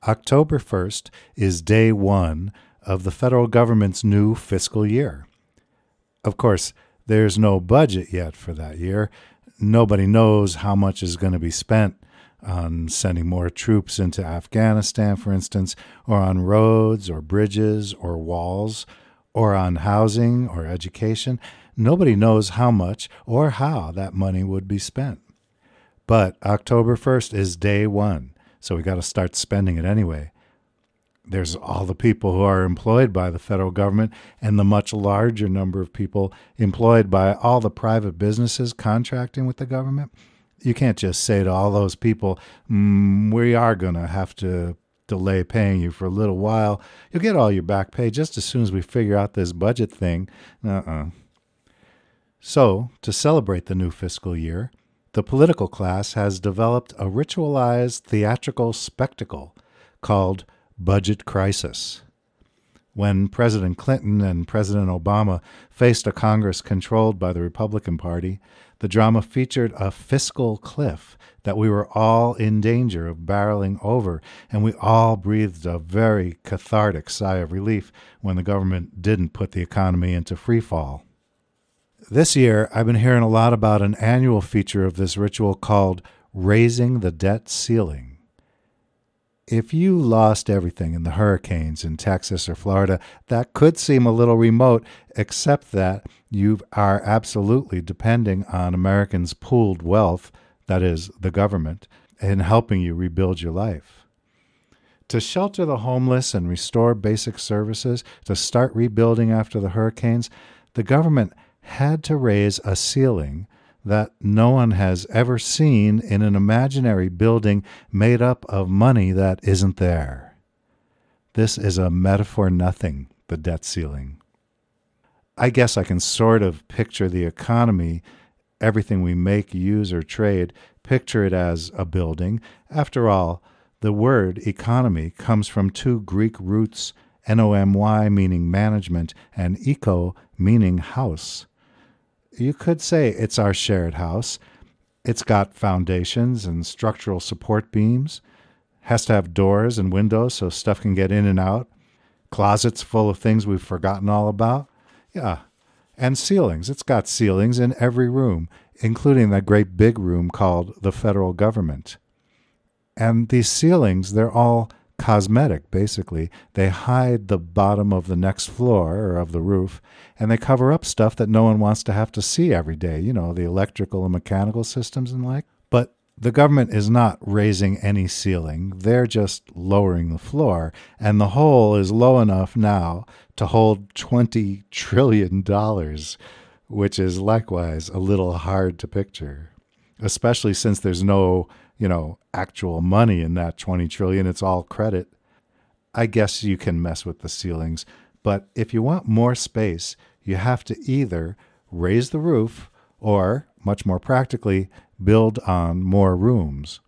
October 1st is day one of the federal government's new fiscal year. Of course, there's no budget yet for that year. Nobody knows how much is going to be spent on sending more troops into Afghanistan, for instance, or on roads or bridges or walls, or on housing or education. Nobody knows how much or how that money would be spent. But October 1st is day one, so we got to start spending it anyway. There's all the people who are employed by the federal government and the much larger number of people employed by all the private businesses contracting with the government. You can't just say to all those people, we are going to have to delay paying you for a little while. You'll get all your back pay just as soon as we figure out this budget thing. So, to celebrate the new fiscal year, the political class has developed a ritualized theatrical spectacle called Budget Crisis. When President Clinton and President Obama faced a Congress controlled by the Republican Party, the drama featured a fiscal cliff that we were all in danger of barreling over, and we all breathed a very cathartic sigh of relief when the government didn't put the economy into free fall. This year, I've been hearing a lot about an annual feature of this ritual called Raising the Debt Ceiling. If you lost everything in the hurricanes in Texas or Florida, that could seem a little remote, except that you are absolutely depending on Americans' pooled wealth, that is, the government, in helping you rebuild your life. To shelter the homeless and restore basic services, to start rebuilding after the hurricanes, the government had to raise a ceiling that no one has ever seen in an imaginary building made up of money that isn't there. This is a metaphor nothing, the debt ceiling. I guess I can sort of picture the economy, everything we make, use, or trade, picture it as a building. After all, the word economy comes from two Greek roots, nomy meaning management and eco meaning house. You could say it's our shared house. It's got foundations and structural support beams, has to have doors and windows so stuff can get in and out, closets full of things we've forgotten all about. Yeah, and ceilings. It's got ceilings in every room, including that great big room called the federal government. And these ceilings, they're all cosmetic, basically. They hide the bottom of the next floor or of the roof, and they cover up stuff that no one wants to have to see every day, you know, the electrical and mechanical systems and like. But the government is not raising any ceiling. They're just lowering the floor, and the hole is low enough now to hold $20 trillion, which is likewise a little hard to picture, especially since there's no actual money in that 20 trillion. It's all credit. I guess you can mess with the ceilings, but if you want more space, you have to either raise the roof or, much more practically, build on more rooms.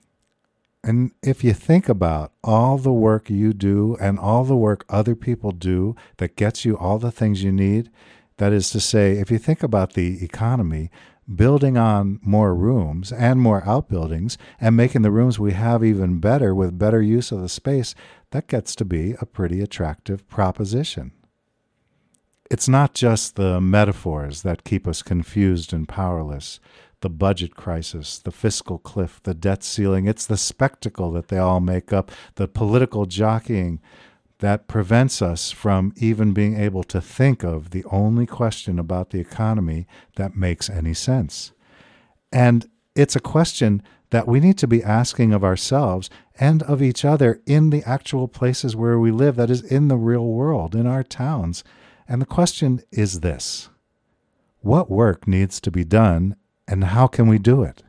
And if you think about all the work you do and all the work other people do that gets you all the things you need, that is to say, if you think about the economy, building on more rooms and more outbuildings and making the rooms we have even better with better use of the space, that gets to be a pretty attractive proposition. It's not just the metaphors that keep us confused and powerless, the budget crisis, the fiscal cliff, the debt ceiling. It's the spectacle that they all make up, the political jockeying that prevents us from even being able to think of the only question about the economy that makes any sense. And it's a question that we need to be asking of ourselves and of each other in the actual places where we live, that is, in the real world, in our towns. And the question is this: what work needs to be done, and how can we do it?